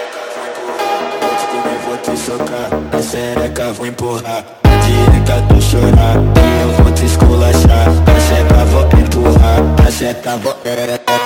Vou te socar, na xereca vou empurrar. Na direita tu chorar, e eu vou te esculachar. Na seta vou empurrar, na seta vou...